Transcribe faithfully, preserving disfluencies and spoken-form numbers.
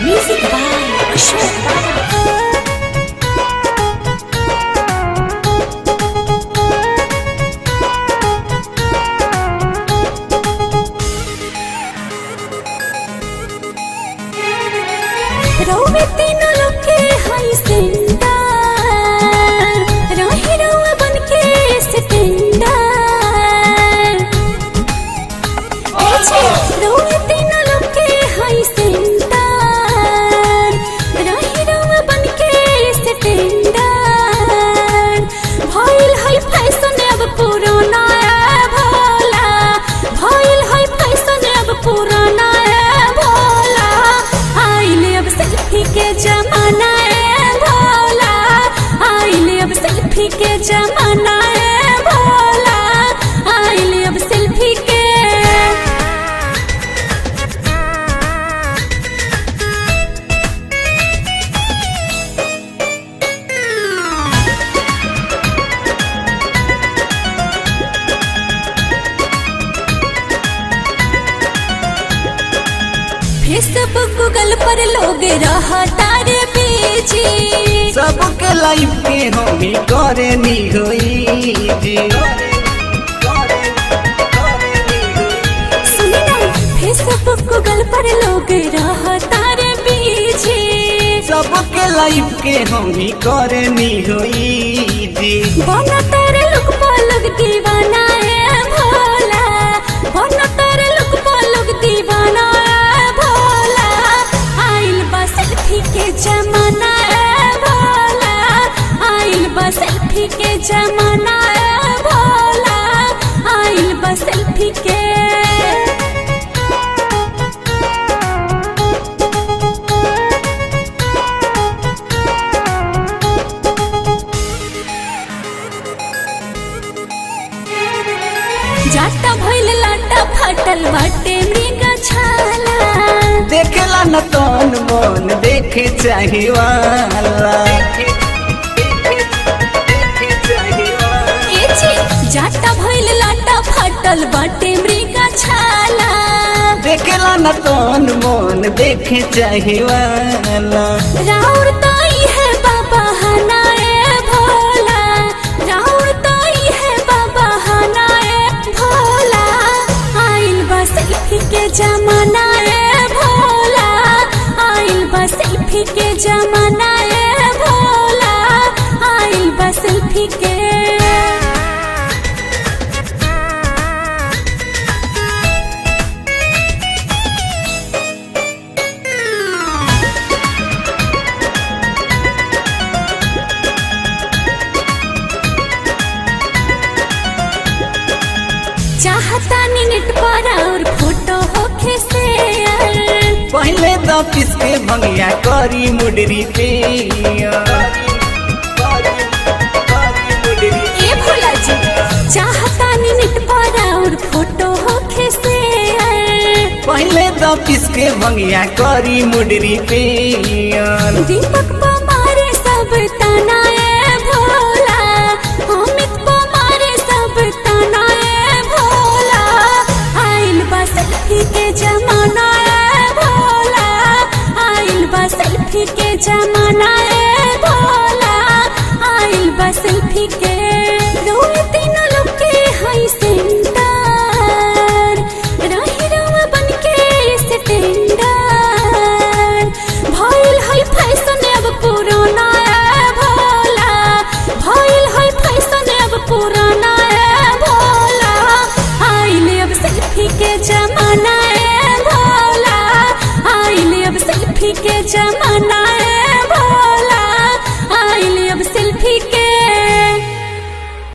Music by Ashwin. रोवे तीनों लोग के हाई सेंडा रही रोवे बन के स्टेंडा रोवे तीनों लोग के हाई सेंडा रही रोवे बन के स्टेंडा भइल है फैशन अब पुराना भोला भइल है फैशन अब पुराना के जमाना है भोला आइले अब सेल्फी के जमाना है भोला आइले अब सेल्फी के फेसबुक गूगल पर लोग रहता रे बीजी सबके लाइफ के हमी करे नी होई जी सुनी ना फेसबुक गूगल पर लोग रहता रे बीजी सबके लाइफ के हमी करे नी होई जी बना तेरे लुक पलक दीवाना है भोला बना तेरे लुक पलक दीवाना सेल्फी के जमाना है भोला आइल बा सेल्फी के जमाना है भोला आइल बा सेल्फी के जाटा भइल लाटा फाटल बाटे मृग छाला देखेला न तन मन देखे चाहे वाला जाटा भइल लाटा फाटल बाटे मृग छाला देखेला न तन मन देखे चाहे वाला राउर ताई है बाबा हनाए भोला राउर ताई है बाबा हनाए भोला आइल बा सेल्फी के जमाना है भोला आइल बा सेल्फी के जमाना है भोला आइल बा सेल्फी के चाहता नेट पर और फोटो होखे शेयर पहले तो पिसके भंगिया करी मुडरी पे ए भोला जी चाहता नेट पर और फोटो होखे शेयर पहले तो पिसके भंगिया करी मुडरी पे दीपक पमारे सब तना है भोला अमित पमारे सब तना है भोला आइल बा सेल्फी के जमाना है भोला आइल बा सेल्फी के जमाना